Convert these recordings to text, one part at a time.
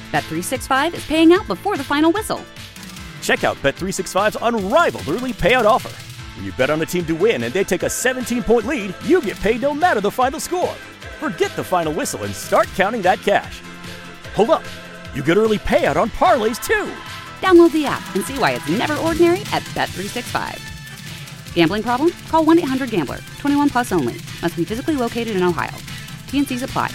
Bet365 is paying out before the final whistle. Check out Bet365's unrivaled early payout offer. When you bet on a team to win and they take a 17-point lead, you get paid no matter the final score. Forget the final whistle and start counting that cash. Hold up. You get early payout on parlays, too. Download the app and see why it's never ordinary at Bet365. Gambling problem? Call 1-800-GAMBLER. 21 plus only. Must be physically located in Ohio. T&Cs apply.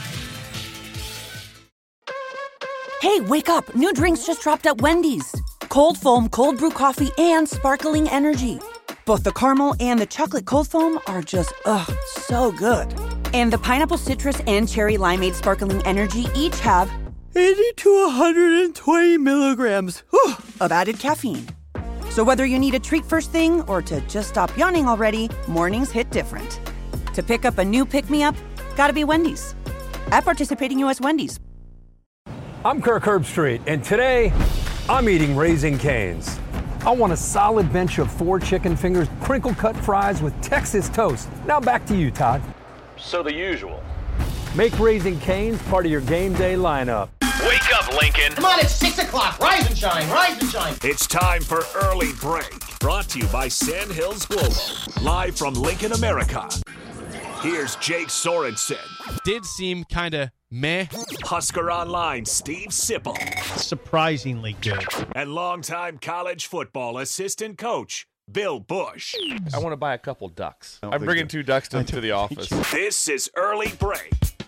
Hey, wake up. New drinks just dropped at Wendy's. Cold foam, cold brew coffee, and sparkling energy. Both the caramel and the chocolate cold foam are just, so good. And the pineapple citrus and cherry limeade sparkling energy each have 80 to 120 milligrams of added caffeine. So whether you need a treat first thing or to just stop yawning already, mornings hit different. To pick up a new pick-me-up, gotta be Wendy's. At participating U.S. Wendy's. I'm Kirk Herbstreit, and today I'm eating Raising Cane's. I want a solid bench of 4 chicken fingers, crinkle-cut fries with Texas toast. Now back to you, Todd. So the usual. Make Raising Cane's part of your game day lineup. Wake up, Lincoln. Come on, it's 6 o'clock. Rise and shine, rise and shine. It's time for Early Break, brought to you by Sandhills Global, live from Lincoln, America. Here's Jake Sorensen. Did seem kind of meh. Husker Online, Steve Sipple. Surprisingly good. And longtime college football assistant coach, Bill Bush. I want to buy a couple ducks. I'm bringing 2 ducks to the office. This is Early Break.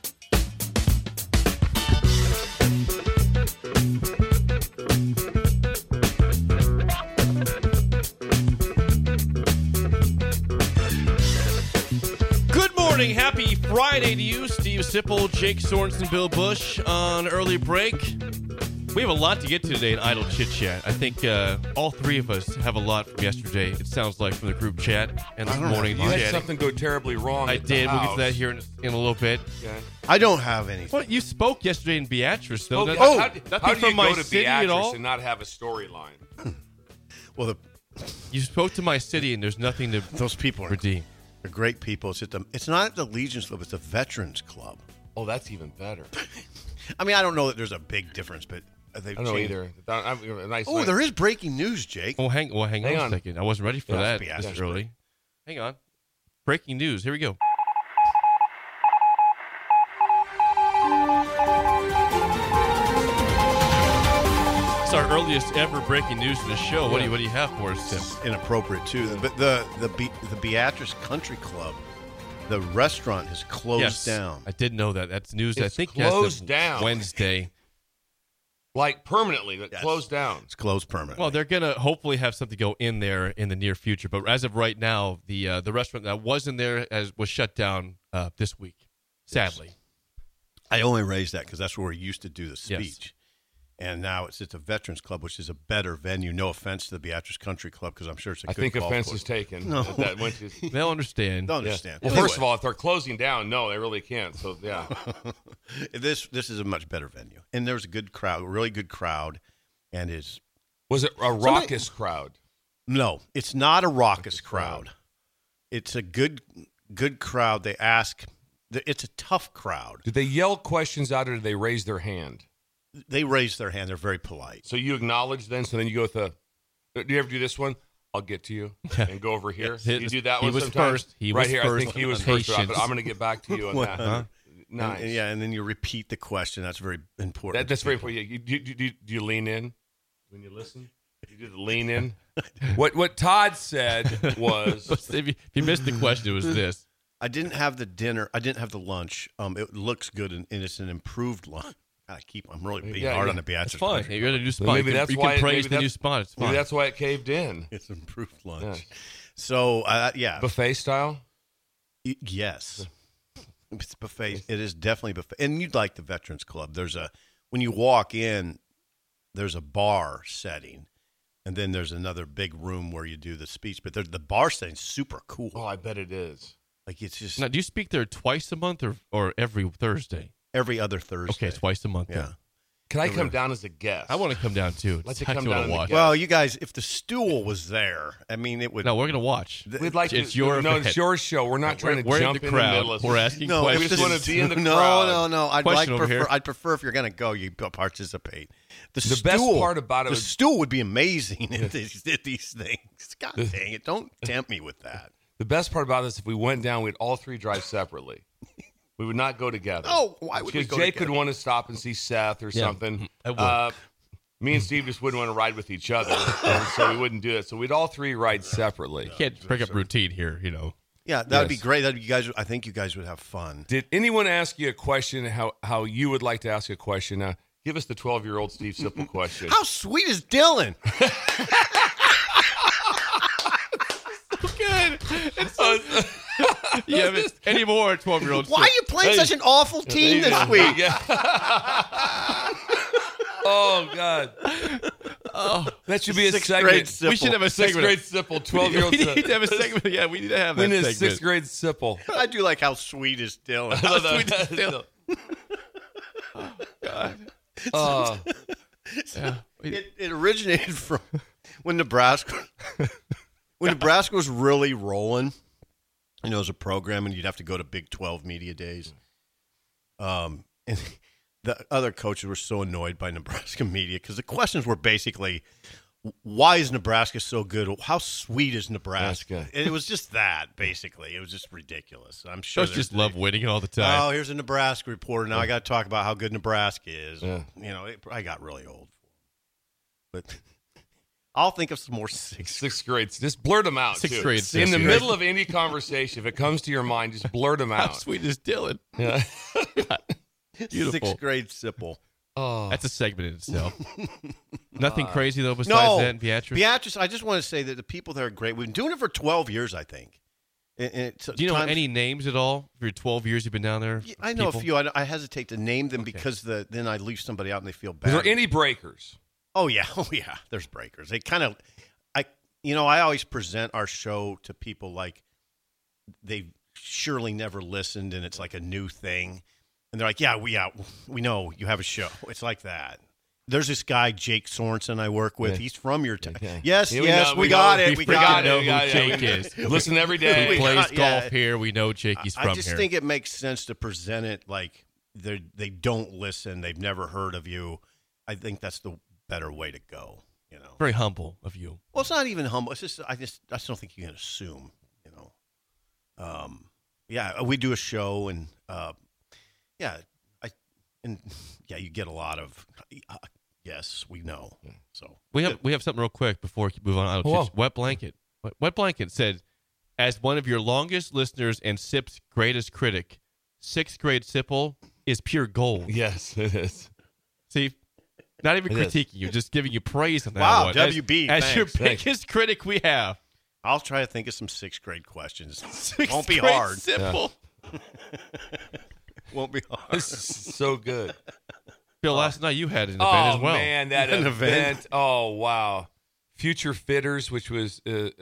Happy Friday to you, Steve Sipple, Jake Sorensen, Bill Bush on Early Break. We have a lot to get to today in Idle Chit Chat. I think all 3 of us have a lot from yesterday, it sounds like, from the group chat and this morning. You had something go terribly wrong. I did. We'll get to that here in a little bit. Okay. I don't have anything. Well, you spoke yesterday in Beatrice, though. How do you from my go to city at all? Beatrice and not have a storyline? Well, You spoke to my city, and there's nothing to those people are redeem. They're great people. It's not the Legions Club. It's the Veterans Club. Oh, that's even better. I mean, I don't know that there's a big difference, but they've I don't know changed. either. There is breaking news, Jake. Oh, hang on a second. I wasn't ready for that this early. Hang on. Breaking news. Here we go. It's our earliest ever breaking news in the show. Yeah. What do you have for us, Tim? It's inappropriate too. But the Beatrice Country Club, the restaurant has closed down. I did know that. That's news. It's I think closed down Wednesday. Like permanently, closed down. It's closed permanently. Well, they're gonna hopefully have something go in there in the near future. But as of right now, the restaurant that was in there was shut down this week. Sadly, I only raised that because that's where we used to do the speech. Yes. And now it's a Veterans Club, which is a better venue. No offense to the Beatrice Country Club, because I'm sure it's a good golf offense course. is taken. No. They'll understand. They'll understand. Well, Anyway. first of all, if they're closing down, no, they really can't. So, yeah. This is a much better venue. And there's a good crowd, a really good crowd. And Was it a raucous crowd? No, it's not a raucous crowd. It's a good crowd. They ask. It's a tough crowd. Did they yell questions out or did they raise their hand? They raise their hand. They're very polite. So you acknowledge then? So then you go with do you ever do this one? I'll get to you and go over here. You do that one sometimes? He was here, first. I think he was first, but I'm going to get back to you on that. Huh? Nice. And then you repeat the question. That's very important. That's very important. Do you lean in when you listen? You do the lean in? What Todd said was... if you missed the question, it was this. I didn't have the dinner. I didn't have the lunch. It looks good, and it's an improved lunch. I'm really being hard on the Beatrice. It's fine. You're in a new spot. Maybe that's you why can praise the new spot. It's fine. Maybe that's why it caved in. It's improved lunch. Yeah. So, buffet style? Yes. It's buffet. It is definitely buffet. And you'd like the Veterans Club. When you walk in, there's a bar setting, and then there's another big room where you do the speech. But the bar setting's super cool. Oh, I bet it is. Like it's just. Now, do you speak there twice a month or every Thursday? Every other Thursday. Okay, twice a month. Yeah. Can I come down as a guest? I want to come down too. Let's I come actually down want to and watch. Well, you guys, if the stool was there, I mean, it would. No, we're gonna watch. We'd like It's to. your no, event. it's your show. We're not trying to We're jump in the in the crowd. middle of We're asking No, questions. We just want to be in the no, crowd. no. I'd Question over here. I'd prefer if you're going to go, you participate. The best part about it the was- stool would be amazing at these things. God dang it! Don't tempt me with that. The best part about this, if we went down, we'd all three drive separately. We would not go together. Oh, why would we Because go Jake together? could want to stop and see Seth or something. I would. Me and Steve just wouldn't want to ride with each other, so we wouldn't do it. So we'd all three ride separately. You can't break up routine here, you know. Yeah, that would be Yes. great. I think you guys would have fun. Did anyone ask you a question? How you would like to ask a question? Give us the 12-year-old Steve Sipple question. How sweet is Dylan? Good. It's so you haven't any more 12-year-olds. Why are you playing such an awful team this week? Yeah. Oh God. Oh, that should be a Sixth segment. grade Sipple. We should have a Sixth segment. grade Sipple, 12-year-old. We need to have a segment. Yeah, we need to have that We need a segment. sixth grade Sipple. I do like how sweet is Dylan. How sweet is Dylan? Oh, Yeah. It originated from when Nebraska was really rolling. You know, as a program, and you'd have to go to Big 12 media days. And the other coaches were so annoyed by Nebraska media because the questions were basically, why is Nebraska so good? How sweet is Nebraska? It was just that, basically. It was just ridiculous. I'm sure Coach just love winning all the time. Oh, here's a Nebraska reporter. Now I got to talk about how good Nebraska is. Yeah. You know, I got really old for it. But I'll think of some more sixth grade. Just blurt them out. Sixth too. grade, In sixth the grade. middle of any conversation, if it comes to your mind, just blurt them How out. sweet is Dylan? Yeah. Beautiful. Sixth grade Sipple. Oh, That's a segment in itself. Nothing crazy though besides No, that and Beatrice. Beatrice, I just want to say that the people there are great. We've been doing it for 12 years, I think. And Do you know any names at all for your 12 years you've been down there? I know people? a few. I hesitate to name them because then I leave somebody out and they feel bad. is there any breakers? Oh yeah. There's breakers. They kind of, I always present our show to people like they've surely never listened and it's like a new thing, and they're like, we know you have a show. It's like that. There's this guy Jake Sorensen I work with. Yeah. He's from your town. Okay. Yes, Yeah, we got it. We We got know it. who Jake is. Listen every He day. plays got- golf yeah. here. We know Jake. He's from I just here. think it makes sense to present it like they don't listen. They've never heard of you. I think that's the better way to go. You know. Very humble of you. Well, it's not even humble. It's just I just don't think you can assume. You know. Yeah, we do a show, and you get a lot of yes, we know. So We have something real quick before we move on. Whoa. Wet Blanket. Wet Blanket said, as one of your longest listeners and SIP's greatest critic, sixth grade Sipple is pure gold. Yes, it is. See, not even It is. critiquing you, just giving you praise on that Wow, one. WB, As your thanks. biggest critic we have. I'll try to think of some sixth grade questions. Sixth Won't be grade hard. Sipple. Won't be hard. This is so good. Bill, last night you had an event Oh as well. man, that An event. event. Oh wow. Future Fitters, which was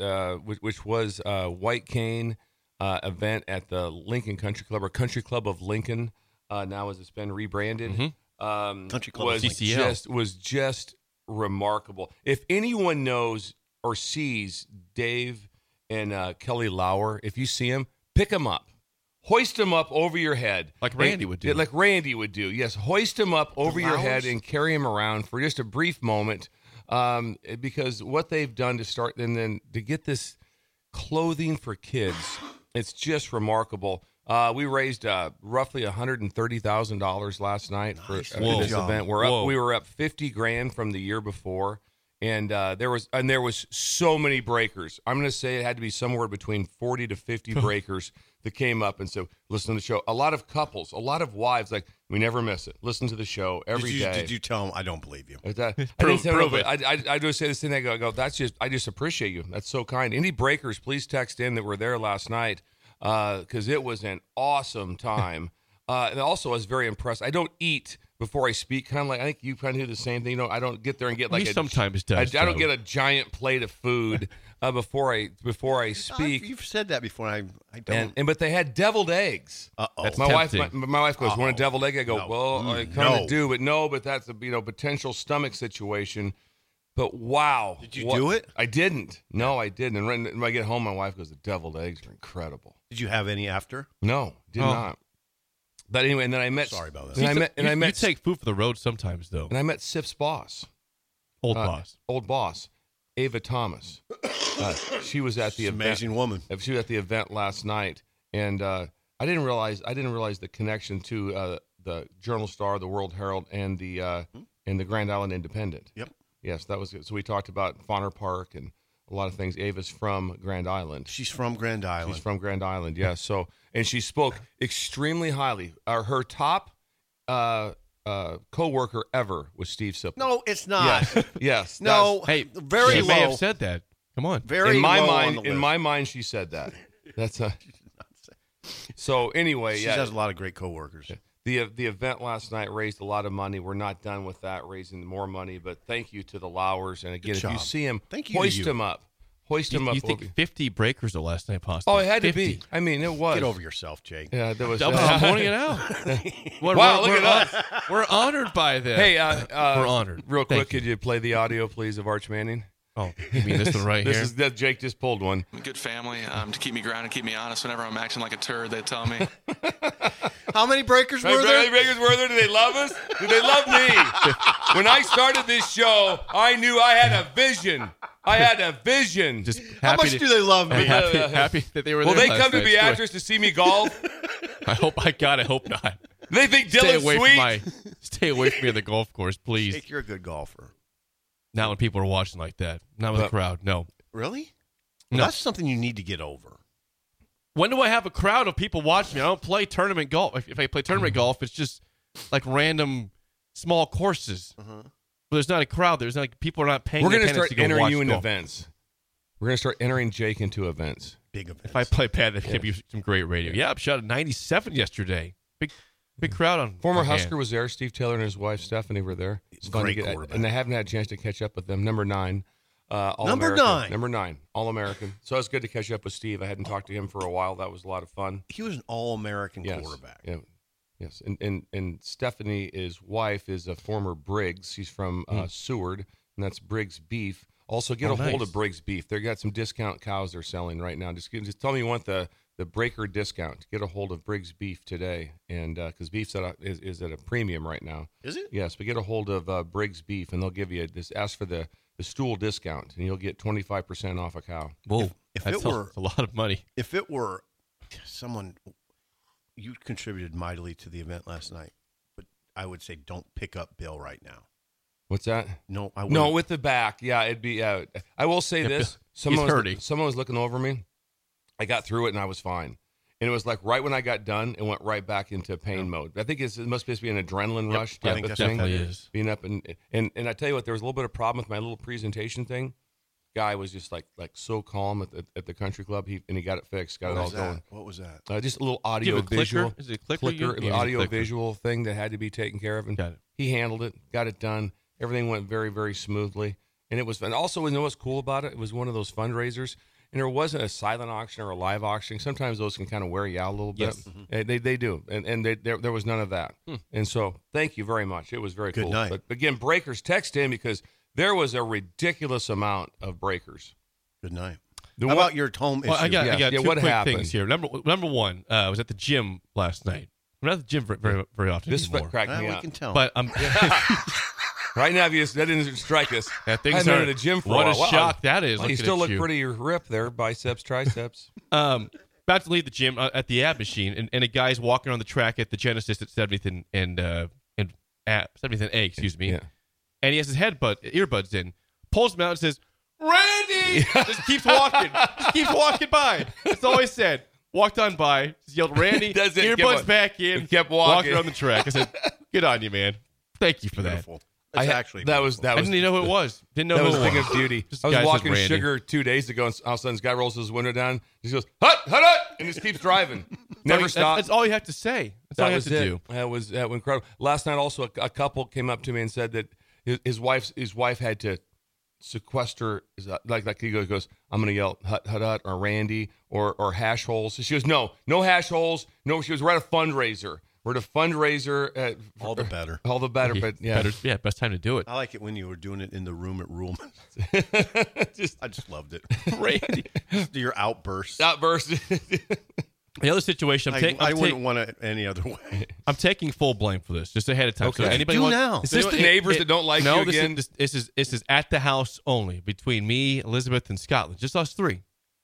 White Cane event at the Lincoln Country Club or Country Club of Lincoln. Now as it's been rebranded, Country Club was of Lincoln. just remarkable. If anyone knows or sees Dave and Kelly Lauer, if you see him, pick him up. Hoist him up over your head. Like Randy would do. Yeah, like Randy would do. Yes, hoist him up over your head and carry him around for just a brief moment. Because what they've done to start and then to get this clothing for kids, it's just remarkable. We raised roughly $130,000 last night for this event. We were up $50,000 from the year before. And there was so many breakers. I'm going to say it had to be somewhere between 40 to 50 breakers that came up and said, listen to the show. A lot of couples, a lot of wives, like, we never miss it. Listen to the show every day. Did you tell them I don't believe you? I didn't Prove tell them, it. I just say this thing. I go, I just appreciate you. That's so kind. Any breakers, please text in that were there last night because it was an awesome time. And also, I was very impressed. I don't eat before I speak, kind of like I think you kind of do the same thing. You know, I don't get there and get like He sometimes does, I don't Joe. get a giant plate of food before I speak. You've said that before. I don't. But they had deviled eggs. Uh-oh. My wife goes, Uh-oh. want a deviled egg? I go, No. well, I kind of No. do, but that's a potential stomach situation. But wow, Did you do it? I didn't. No, I didn't. And when I get home, my wife goes, the deviled eggs are incredible. Did you have any after? No, did not. But anyway, and then I met. Sorry about that. You take food for the road sometimes, though. And I met Sif's boss, Old boss, Ava Thomas. She was at the event. Amazing woman. She was at the event last night, and I didn't realize the connection to the Journal-Star, the World Herald, and the Grand Island Independent. Yep. Yes, that was good. So we talked about Fauner Park and a lot of things. Ava's from Grand Island. She's from Grand Island. She's from Grand Island, yes. So, and she spoke extremely highly. Her top co-worker ever was Steve Sipple. No, it's not. Yes. No. Hey, very she low. may have said that. Come on. Very in my low mind, on the list. in my mind, she said that. That's a. So anyway, She has a lot of great coworkers. The event last night raised a lot of money. We're not done with that, raising more money. But thank you to the Lowers. And again, Good if you job. see him, Thank you to hoist you. him up. Hoist him up. You think over- 50 breakers the last night, possibly? Oh, it had 50. to be. I mean, it was. Get over yourself, Jake. Yeah, there was. I'm pointing it out. Wow, look at us. We're honored by that. Hey, we're honored. Real Thank quick, could you play the audio, please, of Arch Manning? Oh, you mean this one right This here? is that Jake just pulled one. Good family to keep me grounded, keep me honest. Whenever I'm acting like a turd, they tell me. How many breakers How were many there? breakers were there? Do they love us? Do they love me? When I started this show, I knew I had a vision. I had a vision. Just How happy much to- do they love me? happy that they were Will there they last come to night. Beatrice to see me golf? I hope not. Do they think Stay Dylan's away sweet? stay away from me at the golf course, please. Jake, you're a good golfer. Not when people are watching like that. Not with a crowd. No. Really? Well, No. that's something you need to get over. When do I have a crowd of people watching me? I don't play tournament golf. If I play tournament golf, it's just like random small courses. But there's not a crowd. There's not people are not paying We're going to attention start go entering watch you in golf. events. We're going to start entering Jake into events. Big events. If I play bad, that could be some great radio. Yeah, I shot at 97 yesterday. Big crowd on. Former on hand. Husker was there. Steve Taylor and his wife Stephanie were there. It's fun Great to get, quarterback. and I haven't had a chance to catch up with them. Number 9, Number 9. Number 9, All-American. So it's good to catch up with Steve. I hadn't talked to him for a while. That was a lot of fun. He was an all-American Yes. quarterback. Yeah. Yes, and Stephanie, his wife, is a former Briggs. She's from Seward, and that's Briggs Beef. Also, get a hold nice. of Briggs Beef. They've got some discount cows they're selling right now. Just tell me you want the breaker discount. Get a hold of Briggs Beef today, and because beef is at a premium right now. Is it? Yes, but get a hold of Briggs Beef, and they'll give you ask for the stool discount, and you'll get 25% off a cow. Whoa, If that's it were a lot of money. If it were someone, you contributed mightily to the event last night, but I would say don't pick up Bill right now. What's that? No, I No, wouldn't. with the back. Yeah, it'd be. I will say Yeah, this: he's hurting. someone was looking over me. I got through it and I was fine. And it was like right when I got done, it went right back into pain mode. I think it must just be an adrenaline rush I type think of that's thing. definitely is. Being up and I tell you what, there was a little bit of problem with my little presentation thing. Guy was just like so calm at the country club. He got it fixed, got What it all was that? going. What was that? Just a little Do you audio have a clicker? visual. Is it a clicker? You Clicker, use a audio clicker. visual thing that had to be taken care of, and Got it. he handled it, got it done. Everything went very, very smoothly, and it was fun. Also, you know what's cool about it? It was one of those fundraisers, and there wasn't a silent auction or a live auction. Sometimes those can kind of wear you out a little bit. Yes. They do, and there was none of that. And so, thank you very much. It was very Good cool. night. But again, breakers, text in because there was a ridiculous amount of breakers. Good night. The How one- about your home issue? Well, I got Yeah, two what quick happened? things here. Number one, I was at the gym last night. I'm not at the gym very often This anymore. cracked me we up. can tell. But I'm Right now, if that didn't strike us. that thing's I haven't been hurt. in the gym for What a a while. Wow. shock that is. Well, you looking still at look you. pretty ripped there, biceps, triceps. About to leave the gym at the ab machine, and a guy's walking on the track at the Genesis at 70th and 70th and A, excuse me. Yeah. And he has his earbuds in, pulls them out and says, "Randy!" Just keeps walking. Just keeps walking by. That's all he said. Walked on by, just yelled, "Randy!" That's it. Earbuds Kept back in. He kept walking. on the track. I said, "Good on you, man. Thank you for Beautiful. That's actually that was that." I didn't even know who it was. Didn't know that who was it a thing was. of beauty. Just I a was guy says walking Randy. Sugar 2 days ago, and all of a sudden this guy rolls his window down. He goes, hut, hut, hut, and just keeps driving. Never stopped. That's all you have to say. That's all you have to do. That was incredible. Last night, also, a couple came up to me and said that his wife had to sequester, like he goes, I'm going to yell hut or Randy or hash holes. So she goes, no hash holes. No, she goes, we're at a fundraiser. We're at a fundraiser. All the better. All the better, but yeah. Best time to do it. I like it when you were doing it in the room at Ruhlman. I just loved it. Randy. Your outbursts. The other situation, I wouldn't want it any other way. I'm taking full blame for this, just ahead of time. Okay. So anybody now. Is this the neighbors that don't like you again? This is at the house only, between me, Elizabeth, and Scotland. Just us three.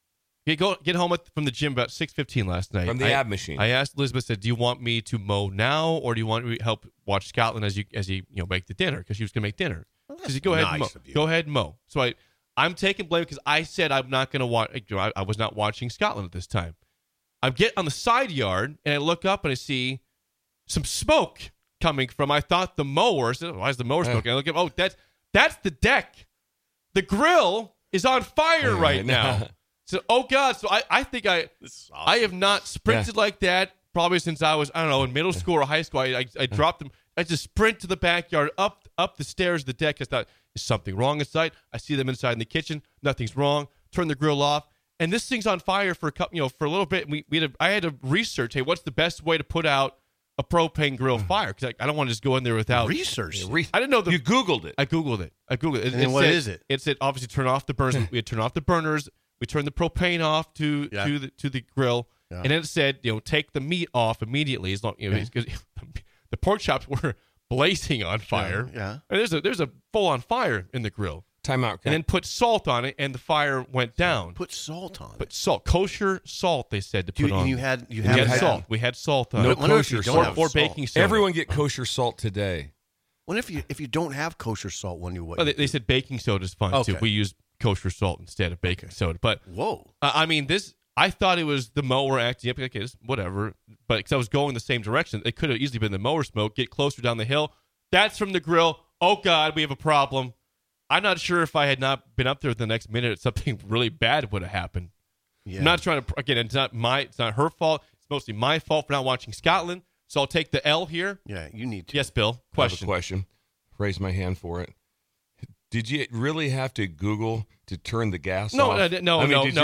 Get home from the gym about 6:15 last night. From the ab machine. I asked Elizabeth, said, do you want me to mow now, or do you want me to help watch Scotland as you make the dinner? Because she was going to make dinner. She said, go ahead and mow. Go ahead and mow. So I'm taking blame because I said I'm not going to watch. I was not watching Scotland at this time. I get on the side yard, and I look up, and I see some smoke coming from, I thought, the mower. So, why is the mower smoking? I look up, that's the deck. The grill is on fire right now. So, oh, God. So I think I have not sprinted like that probably since I was, I don't know, in middle school or high school. I dropped them. I just sprint to the backyard, up the stairs of the deck. I thought, is something wrong inside? I see them inside in the kitchen. Nothing's wrong. Turn the grill off. And this thing's on fire for a little bit. I had to research, hey, what's the best way to put out a propane grill fire? Because I don't want to just go in there without research. I didn't know. You Googled it. I Googled it. And what is it? It said obviously turn off the burners. We had turned off the burners. We turned the propane off to the grill, and then it said take the meat off immediately as long because the pork chops were blazing on fire. Yeah. And there's a full on fire in the grill. Time out. And then put salt on it, and the fire went down. Put salt on it. Put salt, kosher salt. They said to put on. You had salt. We had salt on no it. kosher salt or baking soda. Everyone get kosher salt today. What if you don't have kosher salt when you what? Well, they said baking soda is fine too. We use kosher salt instead of baking soda. But whoa, I mean this. I thought it was the mower acting up. Okay, whatever. But because I was going the same direction, it could have easily been the mower smoke. Get closer down the hill. That's from the grill. Oh God, we have a problem. I'm not sure if I had not been up there the next minute, something really bad would have happened. Yeah. I'm not trying to, again, it's not her fault. It's mostly my fault for not watching Scotland. So I'll take the L here. Yeah, you need to. Yes, Bill. Question. I have a question. Raise my hand for it. Did you really have to Google to turn the gas off? No. I'm wondering.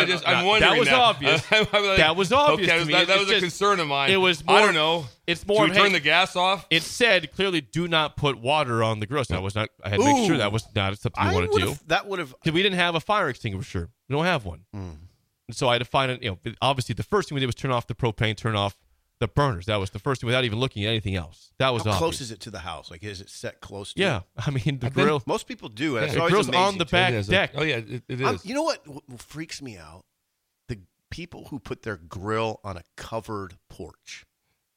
That was obvious. That was obvious to me. That was a concern of mine. It was more. I don't know. It's more. Do we turn the gas off? It said clearly, do not put water on the grill. So I had to make sure that was not something you want to do. That would have. Because we didn't have a fire extinguisher. We don't have one. And so I had to find it. Obviously, the first thing we did was turn off the propane, turn off the burners. That was the first thing without even looking at anything else. That was How obvious. close is it to the house? Like, is it set close to it? I mean, the grill. Most people do. Yeah, the grill's on the back deck. Oh, yeah, it is. You know what freaks me out? The people who put their grill on a covered porch.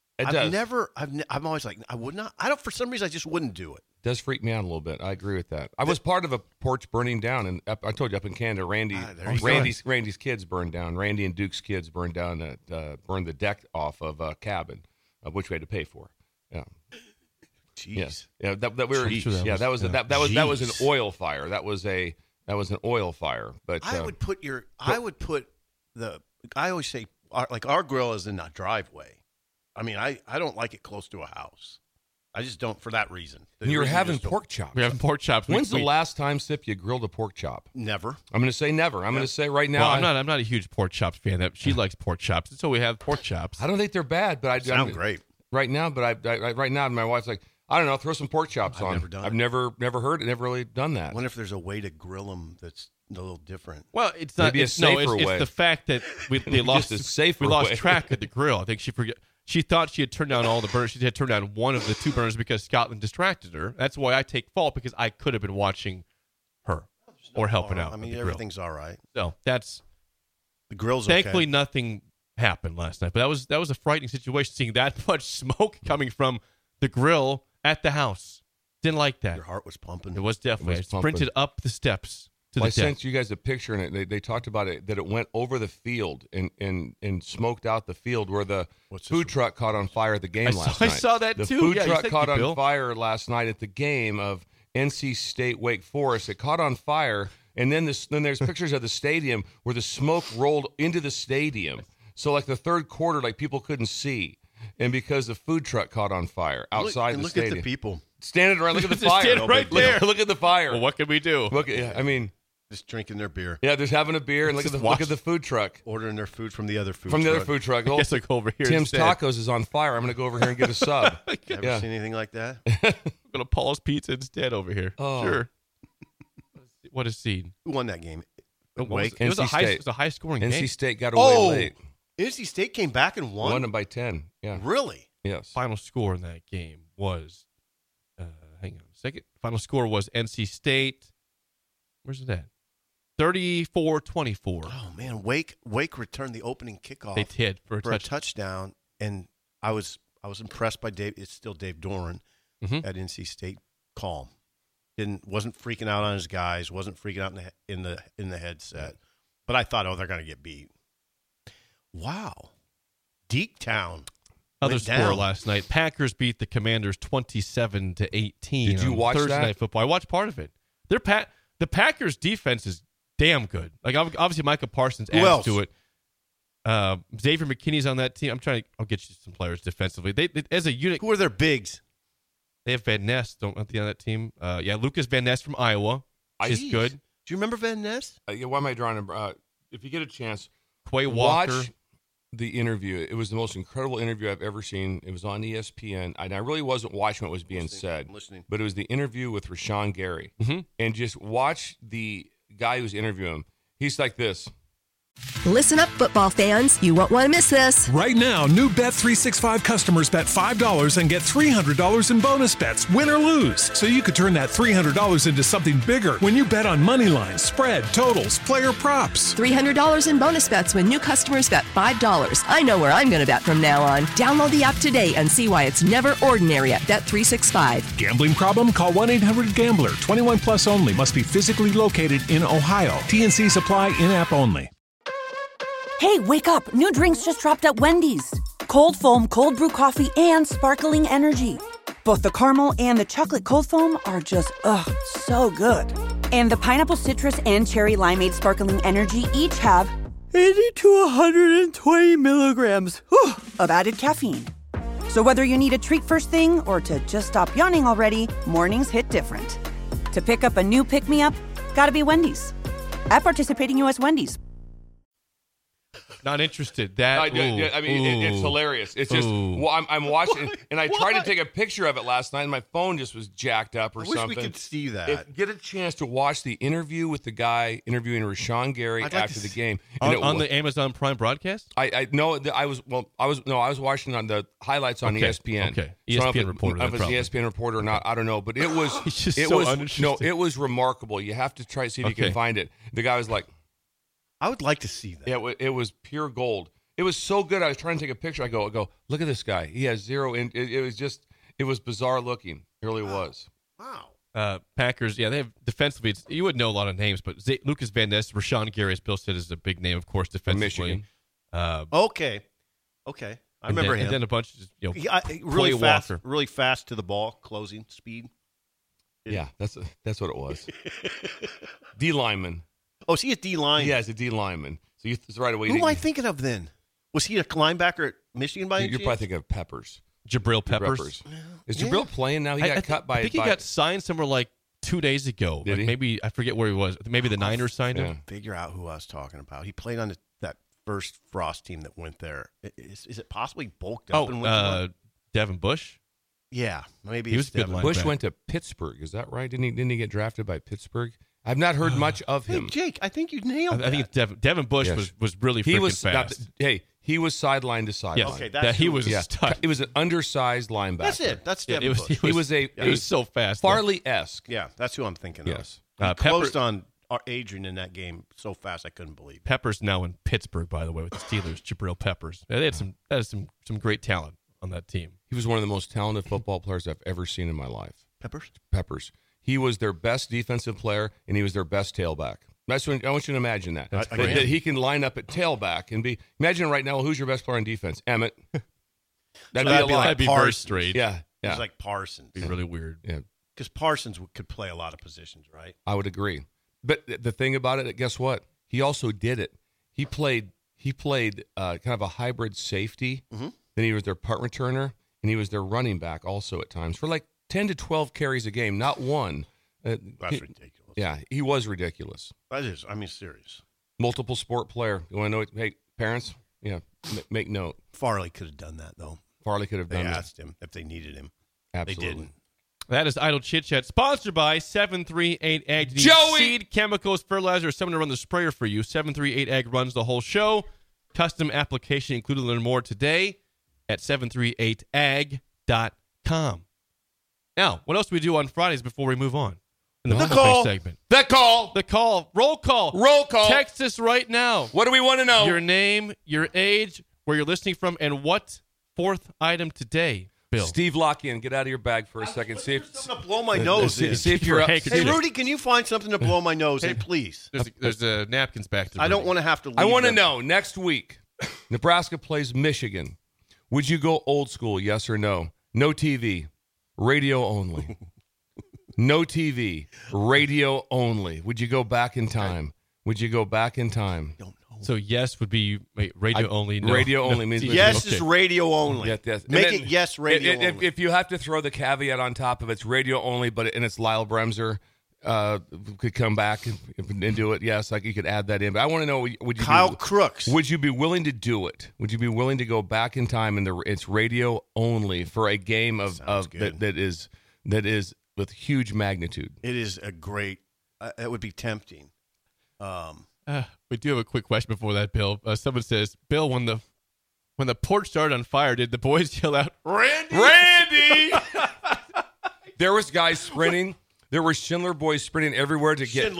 I'm always like, I would not. For some reason, I just wouldn't do it. It does freak me out a little bit. I agree with that. I was part of a porch burning down, and I told you up in Canada, Randy's kids burned down. Randy and Duke's kids burned down, burned the deck off of a cabin, which we had to pay for. Yeah. Jeez. Yeah. That was an oil fire. That was an oil fire. But I always say our grill is in a driveway. I mean, I don't like it close to a house. I just don't for that reason. You're having pork chops. We're having pork chops. When's the last time, Sip, you grilled a pork chop? Never. I'm going to say never. I'm going to say right now. Well, I'm not a huge pork chops fan. That she likes pork chops, so we have pork chops. I don't think they're bad, but sound great right now. But right now, my wife's like, I don't know, throw some pork chops on. I've never heard it. Never really done that. I wonder if there's a way to grill them that's a little different. Well, it's not. Maybe a safer way. It's the fact that we lost track of the grill. I think she thought she had turned down all the burners. She had turned down one of the two burners because Scotland distracted her. That's why I take fault, because I could have been watching her or helping out. I mean, everything's all right. So that's the grill's thankfully okay. Nothing happened last night, but that was a frightening situation, seeing that much smoke coming from the grill at the house. Didn't like that. Your heart was pumping. It was definitely. I sprinted up the steps. I sent you guys a picture, and they talked about it, that it went over the field and smoked out the field where the food truck caught on fire at the game last night. I saw that too. The food truck caught on fire last night at the game of NC State Wake Forest. It caught on fire, and then there's pictures of the stadium where the smoke rolled into the stadium. So like the third quarter, like people couldn't see, and because the food truck caught on fire outside the stadium. Look at the people standing around. Look at the Just fire. standing right there. Look at the fire. Well, what can we do? I mean, just drinking their beer. Yeah, they're having a beer and look at the food truck. Ordering their food from the other food From truck. the other food truck. I guess I go over here Tim's instead. Tacos is on fire. I'm going to go over here and get a sub. Ever seen anything like that? I'm going to Paul's Pizza instead over here. Oh. Sure. What a scene. Who won that game? Wake. It was a high scoring game. NC State got away late. NC State came back and won? Won them by 10. Yeah. Really? Yes. Final score in that game was, hang on a second. Final score was NC State. Where's it at? 34-24. Oh, man. Wake returned the opening kickoff. They did for a touchdown. And I was impressed by Dave. It's still Dave Doran at NC State. Calm. Wasn't freaking out on his guys. Wasn't freaking out in the headset. But I thought, they're going to get beat. Wow. Deektown. Other went score down. last night. Packers beat the Commanders 27-18. Did you on watch Thursday that? Night Football. I watched part of it. The Packers defense is damn good. Like obviously Micah Parsons adds to it. Xavier McKinney's on that team. I'll get you some players defensively. They as a unit. Who are their bigs? They have Van Ness on that team. Lucas Van Ness from Iowa. He's good. Do you remember Van Ness? Why am I drawing him? If you get a chance, Quay Walker. Watch the interview. It was the most incredible interview I've ever seen. It was on ESPN. I really wasn't watching what was being said, but it was the interview with Rashawn Gary. And just watch the guy who's interviewing him. He's like this. Listen up, football fans. You won't want to miss this. Right now, new Bet365 customers bet $5 and get $300 in bonus bets, win or lose. So you could turn that $300 into something bigger when you bet on money lines, spread, totals, player props. $300 in bonus bets when new customers bet $5. I know where I'm going to bet from now on. Download the app today and see why it's never ordinary at Bet365. Gambling problem? Call 1-800-GAMBLER. 21 plus only. Must be physically located in Ohio. T&Cs apply. In-app only. Hey, wake up. New drinks just dropped at Wendy's. Cold foam, cold brew coffee, and sparkling energy. Both the caramel and the chocolate cold foam are just, so good. And the pineapple citrus and cherry limeade sparkling energy each have 80 to 120 milligrams of added caffeine. So whether you need a treat first thing or to just stop yawning already, mornings hit different. To pick up a new pick-me-up, gotta be Wendy's. At participating U.S. Wendy's. Not interested. It's hilarious. It's just I'm watching, and I tried to take a picture of it last night, and my phone just was jacked up or something. I wish we could see that. Get a chance to watch the interview with the guy interviewing Rashawn Gary after the game on the Amazon Prime broadcast. I was watching on the highlights on ESPN. Okay, ESPN reporter. If it's an ESPN reporter or not, I don't know, but it was it was remarkable. You have to try to see if you can find it. The guy was like, I would like to see that. Yeah, it was pure gold. It was so good. I was trying to take a picture. I go, look at this guy. He has zero. It was bizarre looking. It really was. Wow. Packers, they have defensively. You would know a lot of names, but Lucas Van Ness, Rashawn Gary, as Bill said, is a big name, of course, defensively. Michigan. Okay. I remember him. And then a bunch of really fast, Walker. really fast to the ball, closing speed. Yeah, that's what it was. D lineman. Oh, is he a D lineman? Yeah, he's a D lineman. So right away. Who am I thinking of then? Was he a linebacker at Michigan by any You're chance? probably thinking of Peppers. Jabril Peppers. Is Jabril playing now? He got cut by. I think he got signed somewhere like 2 days ago. Did he? Maybe I forget where he was. Maybe the Niners signed him. Figure out who I was talking about. He played on that first Frost team that went there. Is it possibly bulked up? Devin Bush. Yeah, maybe he was good. Bush went to Pittsburgh. Is that right? Didn't he get drafted by Pittsburgh? I've not heard much of him. Hey, Jake, I think you nailed that. I think it's Devin Bush was really freaking fast. He was sideline to sideline. Yes. Okay, he was a stud. He was an undersized linebacker. That's it. That's Devin Bush. He was so fast. Farley-esque. Yeah, that's who I'm thinking of. He closed on Adrian in that game so fast I couldn't believe it. Peppers now in Pittsburgh, by the way, with the Steelers. Jabril Peppers. They had some great talent on that team. He was one of the most talented football players I've ever seen in my life. Peppers. He was their best defensive player, and he was their best tailback. I want you to imagine that. That he can line up at tailback and be. Imagine right now, who's your best player on defense? Emmett. That'd be very straight. Yeah. He's like Parsons. It'd be really weird. Yeah. Because Parsons could play a lot of positions, right? I would agree. But the thing about it, guess what? He also did it. He played He played kind of a hybrid safety. Mm-hmm. Then he was their punt returner, and he was their running back also at times for like 10 to 12 carries a game, not one. That's ridiculous. Yeah, he was ridiculous. That is, I mean, serious. Multiple sport player. You want to know? Hey, parents, make note. Farley could have done that, though. Farley could have done that. They asked him if they needed him. Absolutely. They didn't. That is Idle Chit Chat, sponsored by 738 Ag. Joey! Seed, chemicals, fertilizer, someone to run the sprayer for you. 738 Ag runs the whole show. Custom application included. Learn more today at 738ag.com. Now, what else do we do on Fridays before we move on? In the call segment. The call. The call. Roll call. Roll call. Text us right now. What do we want to know? Your name, your age, where you're listening from, and what fourth item today, Bill. Steve Lockian, get out of your bag for a second. See if something to blow my nose in. See if you're up. Hey, Rudy, can you find something to blow my nose in, please? There's napkins back there. I don't want to have to leave I want to them. know, next week, Nebraska plays Michigan. Would you go old school, yes or no? No TV, radio only. No TV, radio only. Would you go back in time? Would you go back in time? Don't know. So yes would be radio only. No, radio only means yes is radio only. Yes. Make it yes radio only. If you have to throw the caveat on top of it's radio only, but and it's Lyle Bremser could come back and do it. Yes, like you could add that in. But I want to know: would you Kyle Crooks? Would you be willing to do it? Would you be willing to go back in time and it's radio only for a game of that is with huge magnitude? It is a great. It would be tempting. We do have a quick question before that, Bill. Someone says, Bill, when the porch started on fire, did the boys yell out, Randy? There was guys sprinting. There were Schindler boys sprinting everywhere to get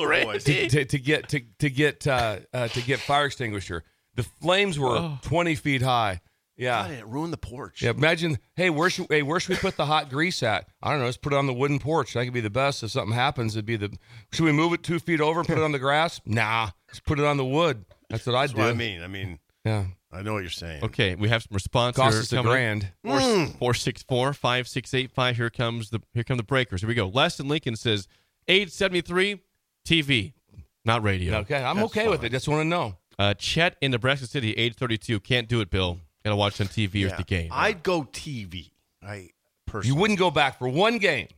to get fire extinguisher. The flames were 20 feet high. Yeah, God, it ruined the porch. Yeah, imagine. Hey, where should we put the hot grease at? I don't know. Let's put it on the wooden porch. That could be the best. If something happens, it'd be the. Should we move it 2 feet over and put it on the grass? Nah, just put it on the wood. That's what I'd do. What I mean, yeah, I know what you're saying. Okay, we have some response. Cost us $1,000. 464-5685. Here come the breakers. Here we go. Les in Lincoln says, age 73, TV, not radio. Okay, I'm okay with it. Just want to know. Chet in Nebraska City, age 32, can't do it, Bill. Gotta watch on TV or the game. I'd go TV. You wouldn't go back for one game.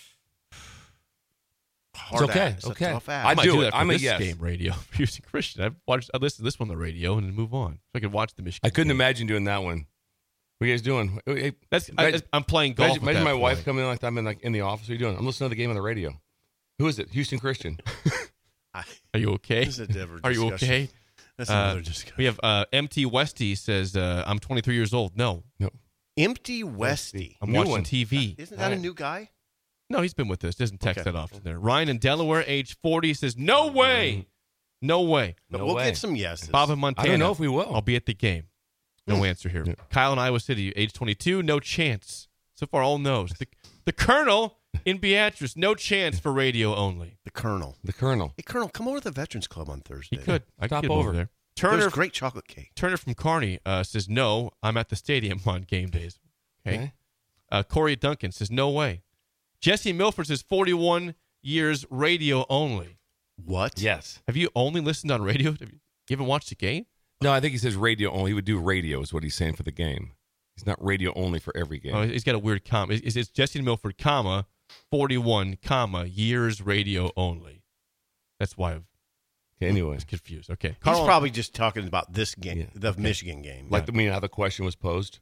Hard it's okay. It's okay. a tough ass. I might do that for I'm a this yes. game radio. Houston Christian. I listened to this one on the radio and then move on. So I could watch the Michigan. I couldn't game. imagine doing that one. What are you guys doing? Hey, I'm playing golf. Imagine my wife coming in like I'm in the office. What are you doing? I'm listening to the game on the radio. Who is it? Houston Christian. Are you okay? This is a different Are you discussion. okay? That's another discussion. We have MT Westy says, I'm 23 years old. No. Empty Westy. I'm watching TV. Isn't that a new guy? No, he's been with us. Doesn't text that often there. Ryan in Delaware, age 40, says, no way. No way. But we'll get some yeses. Bob in Montana. I don't know if we will. I'll be at the game. No answer here. Yeah. Kyle in Iowa City, age 22, no chance. So far, all no's. The Colonel in Beatrice, no chance for radio only. The Colonel. Hey, Colonel, come over to the Veterans Club on Thursday. He could. I Stop could over there. There's great chocolate cake. Turner from Kearney says, no, I'm at the stadium on game days. Okay. Corey Duncan says, no way. Jesse Milford says, 41 years radio only. What? Yes. Have you only listened on radio? You haven't watched the game? No, I think he says radio only. He would do radio is what he's saying for the game. He's not radio only for every game. Oh, he's got a weird comma. It's Jesse Milford, 41, years radio only. That's why I've anyway. confused. Okay. He's probably just talking about this game, the Michigan game. Like how the question was posed?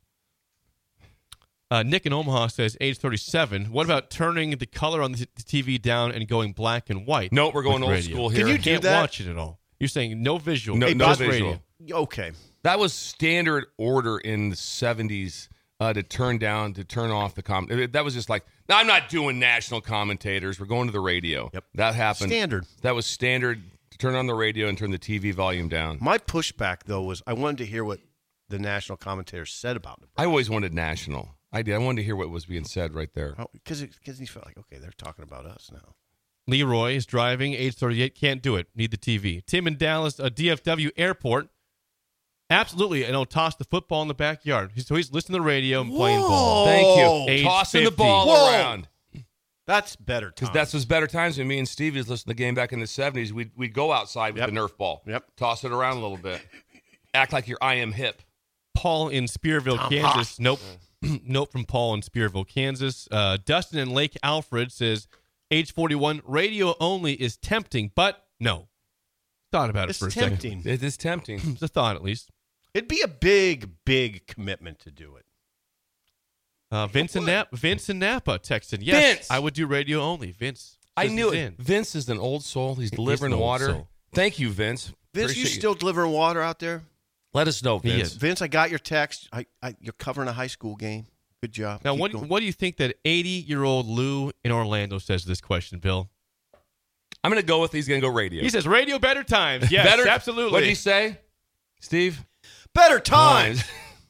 Nick in Omaha says, age 37. What about turning the color on the TV down and going black and white? No, we're going old school here. Can you do Can't that? watch it at all. You're saying no visual. No just visual. Radio. Okay. That was standard order in the 70s to turn off the that was just like, no, I'm not doing national commentators. We're going to the radio. Yep. That happened. Standard. That was standard to turn on the radio and turn the TV volume down. My pushback, though, was I wanted to hear what the national commentators said about it. I always wanted national. I did. I wanted to hear what was being said right there. Because he felt like, okay, they're talking about us now. Leroy is driving, age 38, can't do it. Need the TV. Tim in Dallas, DFW Airport. Absolutely, and he'll toss the football in the backyard. So he's listening to the radio and playing ball. Thank you. Age Tossing 50. the ball around. That's better times. Because that's was better times when me and Stevie was listening to the game back in the 70s. We'd go outside with the Nerf ball. Yep. Toss it around a little bit. Act like you're I am hip. Paul in Spearville, Kansas. Nope. Nope from Paul in Spearville, Kansas. Dustin in Lake Alfred says, age 41, radio only is tempting, but no. Thought about it for a second. It is tempting. It's a thought, at least. It'd be a big, big commitment to do it. Vince in Napa texted, yes, Vince! I would do radio only. Vince. I knew it. In. Vince is an old soul. He's delivering an old water. soul. Thank you, Vince. Vince, Appreciate you still delivering water out there? Let us know, He Vince. is. Vince, I got your text. You're covering a high school game. Good job. Now, Keep what going. do you think that 80-year-old Lou in Orlando says to this question, Bill? I'm going to go with he's going to go radio. He says radio better times. Yes, better, absolutely. What did he say, Steve? Better times.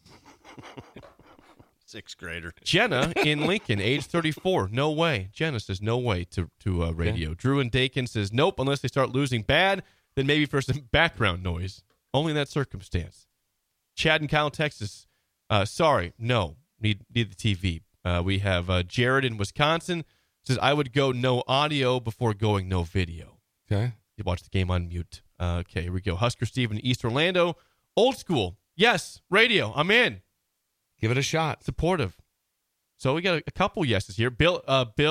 Sixth grader. Jenna in Lincoln, age 34. No way. Jenna says no way to radio. Okay. Drew in Dakin says nope, unless they start losing bad, then maybe for some background noise. Only in that circumstance. Chad in Kyle, Texas. Sorry, no. Need the TV. We have Jared in Wisconsin. Says, I would go no audio before going no video. Okay. You watch the game on mute. Okay, here we go. Husker Steve in East Orlando. Old school. Yes, radio. I'm in. Give it a shot. Supportive. So we got a couple yeses here. Bill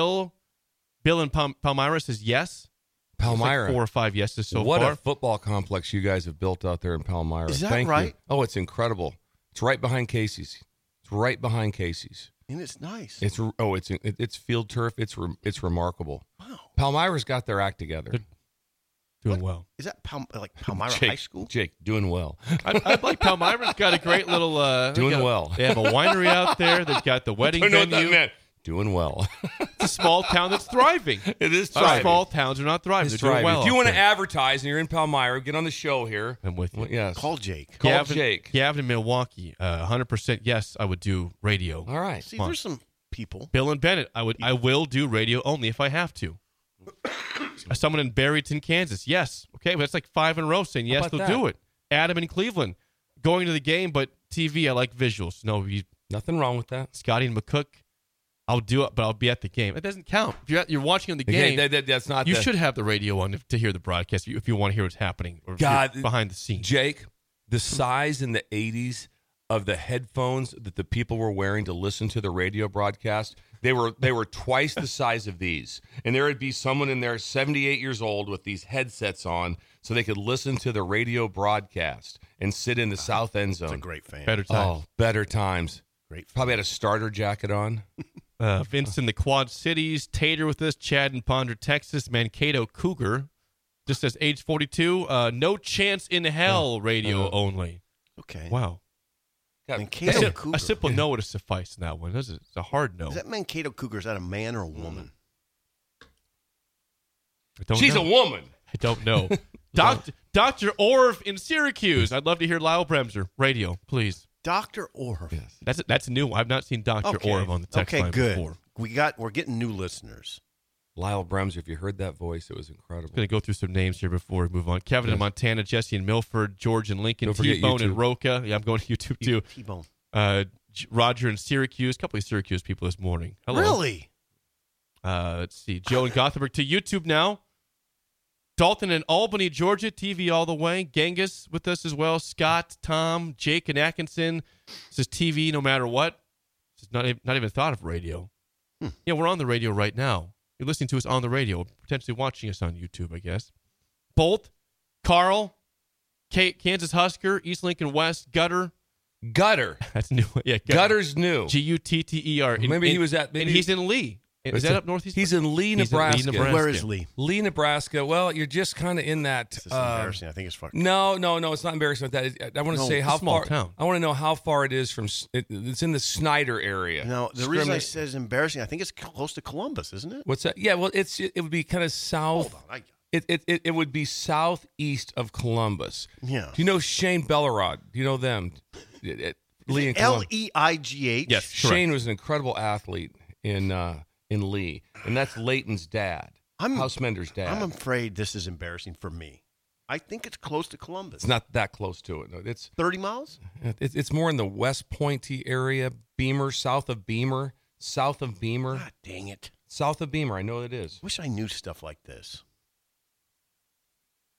in Palmyra says yes. Palmyra. Like 4 or 5 yeses so what far. a football complex you guys have built out there in Palmyra. Is that Thank right? you. Oh, it's incredible. It's right behind Casey's. It's right behind Casey's. And it's nice. It's field turf. It's remarkable. Wow. Palmyra's got their act together. Doing well. Is that Palmyra Jake, High School? Jake, doing well. I like Palmyra's got a great little doing well. They have a winery out there. They've got the wedding I don't know what venue. that meant. Doing well. It's a small town that's thriving. It is Other thriving. small towns are not thriving. It's They're doing thriving. well. If you out want to there. advertise and you're in Palmyra, get on the show here. I'm with you. Well, yes. Call Jake. Call Jake. Gavin in Milwaukee. 100% yes, I would do radio. All right. See, there's some people. Bill and Bennett. I will do radio only if I have to. Someone in Barrington, Kansas. Yes. Okay, but that's like 5 in a row saying yes, about they'll that? do it. Adam in Cleveland. Going to the game, but TV, I like visuals. No, Nothing wrong with that. Scotty and McCook. I'll do it, but I'll be at the game. It doesn't count. If you're watching on the game, that's not. you should have the radio on to hear the broadcast if you want to hear what's happening or if God, you're behind the scenes. Jake, the size in the 80s of the headphones that the people were wearing to listen to the radio broadcast, they were twice the size of these. And there would be someone in there 78 years old with these headsets on so they could listen to the radio broadcast and sit in the south end zone. That's a great fan. Better times. Oh, better times. Great fan. Probably had a starter jacket on. Vince in the Quad Cities, Tater with us, Chad in Ponder, Texas, Mankato Cougar, just says age 42, no chance in hell radio only. Okay. Wow. Mankato Cougar. A simple no would have sufficed in that one. It's a hard no. Is that Mankato Cougar? Is that a man or a woman? I don't She's know. a woman. I don't know. Dr. Orv in Syracuse. I'd love to hear Lyle Bremser. Radio, please. Dr. Orv. Yes. That's a new one. I've not seen Dr. Orv on the text line good. before. We're getting new listeners. Lyle Bremser, if you heard that voice, it was incredible. I'm going to go through some names here before we move on. Kevin in Montana, Jesse in Milford, George in Lincoln, Don't forget T-Bone in YouTube. Roca. Yeah, I'm going to YouTube too. T-Bone. Roger in Syracuse. A couple of Syracuse people this morning. Hello. Really? Let's see. Joe in Gothenburg. To YouTube now. Dalton in Albany, Georgia. TV all the way. Genghis with us as well. Scott, Tom, Jake in Atkinson. Says TV no matter what. Says not even thought of radio. Yeah, we're on the radio right now. You're listening to us on the radio, potentially watching us on YouTube, I guess. Bolt, Carl, Kansas Husker, East Lincoln West, Gutter. That's new. Yeah, Gutter's new. Gutter. Maybe he was at. Maybe and he's in Lee. Is that up northeast? He's in Lee, Nebraska. Where is Lee? Lee, Nebraska. Well, you're just kind of in that. This is embarrassing. I think it's fucking. No, it's not embarrassing. I want to say how small far. Town. I want to know how far it is from. It's in the Snyder area. No, the reason I said it's embarrassing, I think it's close to Columbus, isn't it? What's that? Yeah, well, it would be kind of south. Hold on, It would be southeast of Columbus. Yeah. Do you know Shane Bellerod? Do you know them? Lee and Columbus. Leigh? Yes, Shane was an incredible athlete in Lee, and that's Leighton's dad. Housemender's dad. I'm afraid this is embarrassing for me. I think it's close to Columbus. It's not that close to it. No, it's 30 miles. It's more in the West Pointy area, Beamer, south of Beamer. God dang it! South of Beamer. I know it is. Wish I knew stuff like this.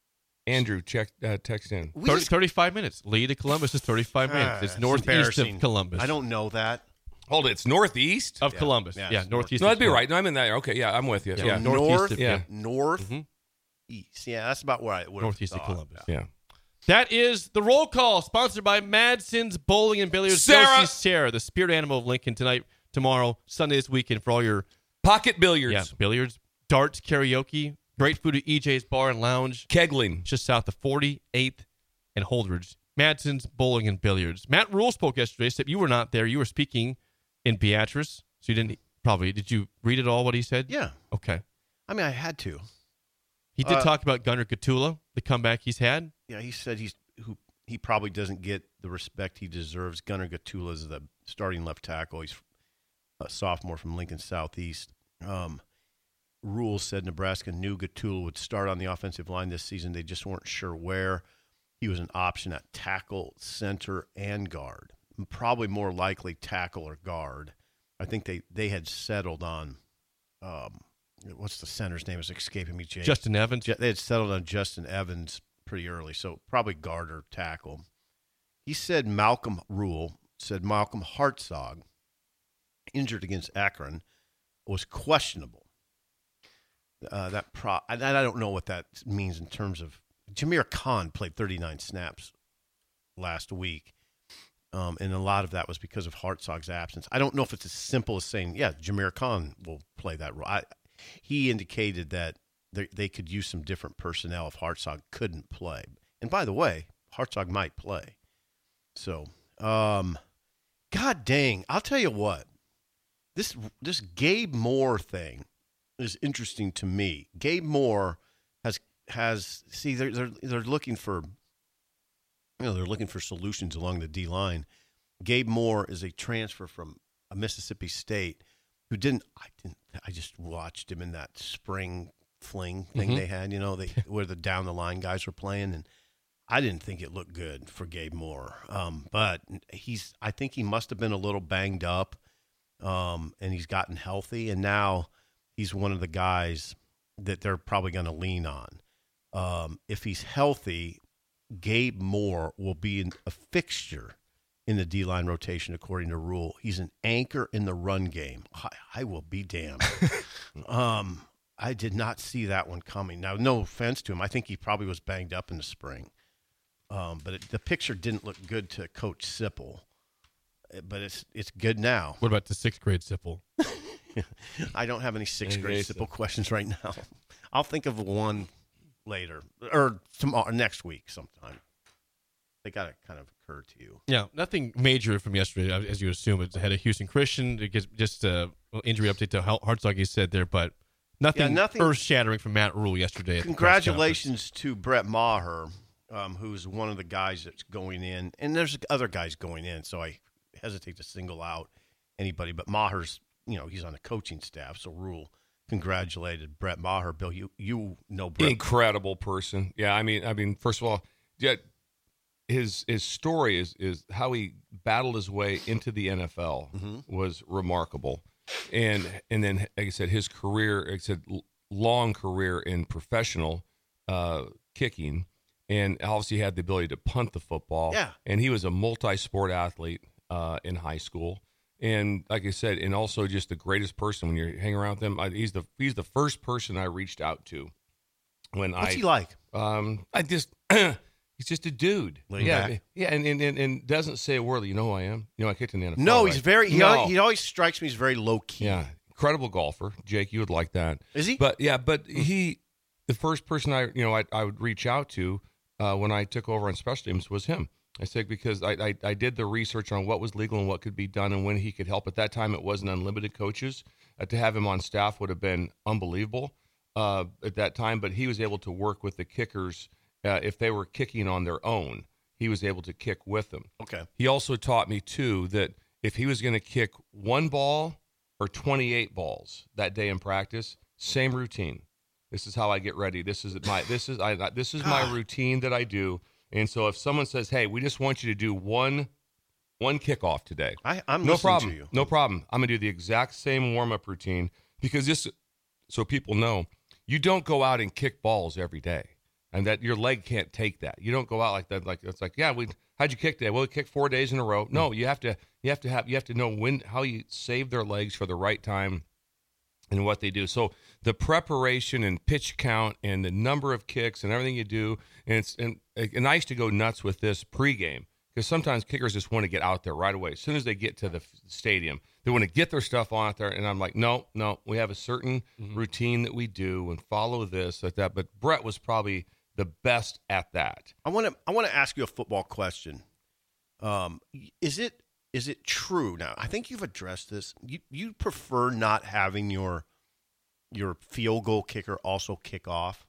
Andrew, text in. 35 minutes. Lee to Columbus is 35 minutes. It's northeast of Columbus. I don't know that. Hold it. It's northeast of Columbus. Yeah, northeast. No, that'd be right. No, I'm in that. Okay, yeah, I'm with you. Yeah, north. North. East. Yeah, that's about where I would northeast of Columbus. Yeah. That is the roll call, sponsored by Madsen's Bowling and Billiards. Sarah! Go see Sarah, the spirit animal of Lincoln, tonight, tomorrow, Sunday this weekend for all your pocket billiards. Yeah, billiards, darts, karaoke, great food at EJ's Bar and Lounge. Kegling. Just south of 48th and Holdridge. Madsen's Bowling and Billiards. Matt Rule spoke yesterday, except you were not there. You were speaking in Beatrice, so you didn't did you read it all, what he said? Yeah. Okay. I mean, I had to. He did talk about Gunnar Gatula, the comeback he's had. Yeah, he said he probably doesn't get the respect he deserves. Gunnar Gatula is the starting left tackle. He's a sophomore from Lincoln Southeast. Rule said Nebraska knew Gatula would start on the offensive line this season. They just weren't sure where. He was an option at tackle, center, and guard. Probably more likely tackle or guard. I think they had settled on what's the center's name? Is escaping me, Jake. Justin Evans. They had settled on Justin Evans pretty early, so probably guard or tackle. He said Malcolm Hartzog, injured against Akron, was questionable. I don't know what that means in terms of Jameer Khan played 39 snaps last week, and a lot of that was because of Hartzog's absence. I don't know if it's as simple as saying, yeah, Jameer Khan will play that role. He indicated that they could use some different personnel if Hartzog couldn't play. And by the way, Hartzog might play. So, God dang, I'll tell you what. This Gabe Moore thing is interesting to me. Gabe Moore has they're looking for they're looking for solutions along the D line. Gabe Moore is a transfer from Mississippi State who I just watched him in that spring fling thing they had, where the down the line guys were playing, and I didn't think it looked good for Gabe Moore. But I think he must have been a little banged up, and he's gotten healthy, and now he's one of the guys that they're probably going to lean on. If he's healthy, Gabe Moore will be a fixture in the D-line rotation, according to Rule. He's an anchor in the run game. I will be damned. I did not see that one coming. Now, no offense to him. I think he probably was banged up in the spring. But the picture didn't look good to Coach Sipple. But it's good now. What about the sixth grade Sipple? I don't have any sixth grade Sipple questions right now. I'll think of one later or tomorrow, next week sometime. They got to kind of occur to you. Yeah, nothing major from yesterday, as you assume. It's ahead of Houston Christian. It gets just a injury update to Hartzog, he said there, but nothing earth-shattering from Matt Rule yesterday. Congratulations to Brett Maher, who's one of the guys that's going in. And there's other guys going in, so I hesitate to single out anybody. But Maher's, he's on the coaching staff, so Rule congratulated Brett Maher. Bill, you know Brett. Incredible person. Yeah, I mean, first of all, his story is how he battled his way into the NFL was remarkable. And then, like I said, his career, long career in professional kicking, and obviously had the ability to punt the football. Yeah. And he was a multi-sport athlete in high school. And like I said, and also just the greatest person when you're hanging around with him. He's the first person I reached out to. What's he like? He's just a dude. And doesn't say a word. You know who I am? I kicked in the NFL. No, he's very. He always strikes me as very low key. Yeah, incredible golfer, Jake. You would like that. Is he? But he, the first person I would reach out to when I took over on special teams was him. I said because I did the research on what was legal and what could be done and when he could help. At that time, it wasn't unlimited coaches. To have him on staff would have been unbelievable at that time. But he was able to work with the kickers. If they were kicking on their own, he was able to kick with them. Okay. He also taught me, too, that if he was going to kick one ball or 28 balls that day in practice, same routine. This is how I get ready. This is my routine that I do. And so if someone says, hey, we just want you to do one kickoff today. I'm no listening problem. to you. No problem. I'm going to do the exact same warm-up routine because so people know, you don't go out and kick balls every day. and that your leg can't take that. You don't go out like that. Like it's like, yeah, how'd you kick today? Well, we kicked 4 days in a row. No, you have to know how you save their legs for the right time and what they do. So the preparation and pitch count and the number of kicks and everything you do, and I used to go nuts with this pregame because sometimes kickers just want to get out there right away. As soon as they get to the stadium, they want to get their stuff on out there. And I'm like, no, we have a certain routine that we do and follow this, like that. But Brett was probably the best at that. I want to ask you a football question. Is it true now? I think you've addressed this. You prefer not having your field goal kicker also kick off?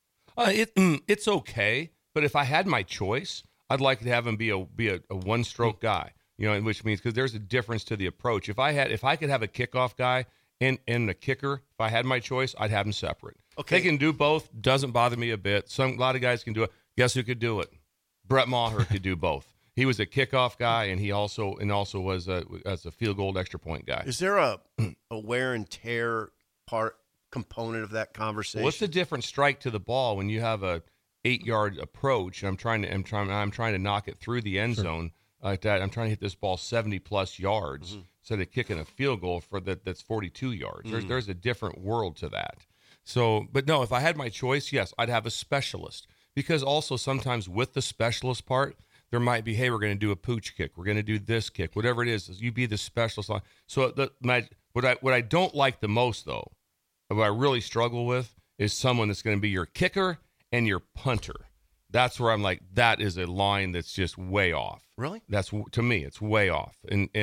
It's okay, but if I had my choice, I'd like to have him be a one-stroke guy. Which means because there's a difference to the approach. If I could have a kickoff guy and a kicker, if I had my choice, I'd have them separate. Okay, they can do both. Doesn't bother me a bit. A lot of guys can do it. Guess who could do it? Brett Maher could do both. He was a kickoff guy, and he also was as a field goal extra point guy. Is there a wear and tear component of that conversation? What's the different strike to the ball when you have a 8-yard approach? And I'm trying to knock it through the end zone like that. I'm trying to hit this ball 70+ yards instead of kicking a field goal that's 42 yards. There's a different world to that. So, but no, if I had my choice, yes, I'd have a specialist, because also sometimes with the specialist part, there might be, hey, we're going to do a pooch kick, we're going to do this kick, whatever it is. You be the specialist. So what I don't like the most, though, what I really struggle with, is someone that's going to be your kicker and your punter. That's where I'm like, that is a line that's just way off. Really? That's, to me, it's way off.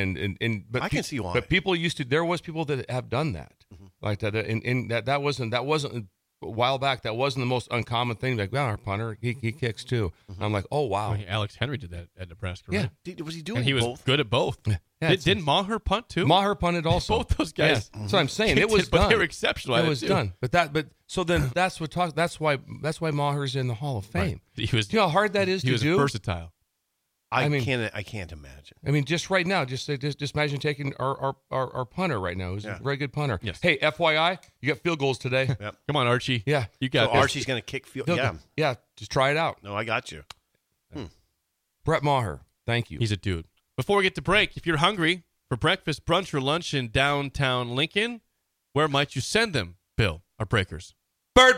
But I can see why. But people there was people that have done that like that, and that wasn't a while back. That wasn't the most uncommon thing. Like, well, our punter, he kicks too. I'm like, oh wow. Alex Henry did that at Nebraska. Right? Yeah, was he doing? And he was both? good at both. Yeah, didn't Maher punt too? Maher punted also. Both those guys. Yeah. That's what I'm saying. It was done. But they were exceptional. It was done. So then that's why Maher's in the Hall of Fame. Right. He was. Do you know how hard that is to do? He was versatile. I can't imagine. I mean, just right now, just imagine taking our punter right now, who's a very good punter. Yes. Hey, FYI, you got field goals today. Yep. Come on, Archie. Yeah, you got. So Archie's going to kick field. Yeah. Just try it out. No, I got you. Brett Maher, thank you. He's a dude. Before we get to break, if you're hungry for breakfast, brunch, or lunch in downtown Lincoln, where might you send them, Bill? Our breakers. Bird.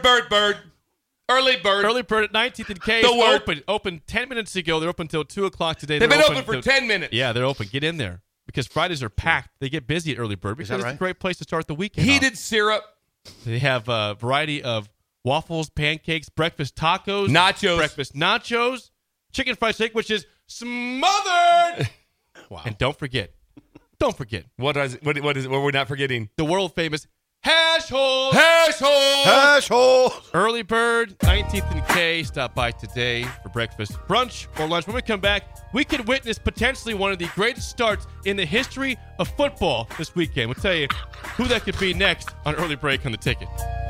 Early bird at 19th and K. Open 10 minutes ago. They're open until 2 o'clock today. They've been open for 10 minutes. Yeah, they're open. Get in there because Fridays are packed. They get busy at Early Bird because it's a great place to start the weekend. Heated syrup. They have a variety of waffles, pancakes, breakfast tacos, breakfast nachos, chicken fried steak, which is smothered. Wow! And don't forget. What we're not forgetting? The world famous hash hole. Early Bird, 19th and K. Stop by today for breakfast, brunch, or lunch. When we come back, we can witness potentially one of the greatest starts in the history of football this weekend. We'll tell you who that could be next on Early Break on the Ticket.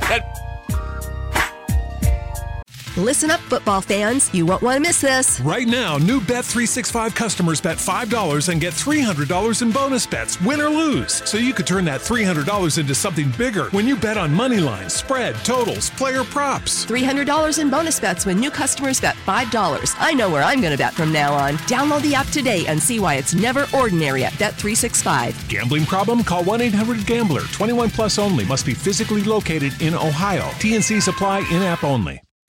Listen up, football fans. You won't want to miss this. Right now, new Bet365 customers bet $5 and get $300 in bonus bets, win or lose. So you could turn that $300 into something bigger when you bet on money lines, spread, totals, player props. $300 in bonus bets when new customers bet $5. I know where I'm going to bet from now on. Download the app today and see why it's never ordinary at Bet365. Gambling problem? Call 1-800-GAMBLER. 21 plus only. Must be physically located in Ohio. T&Cs apply, in-app only.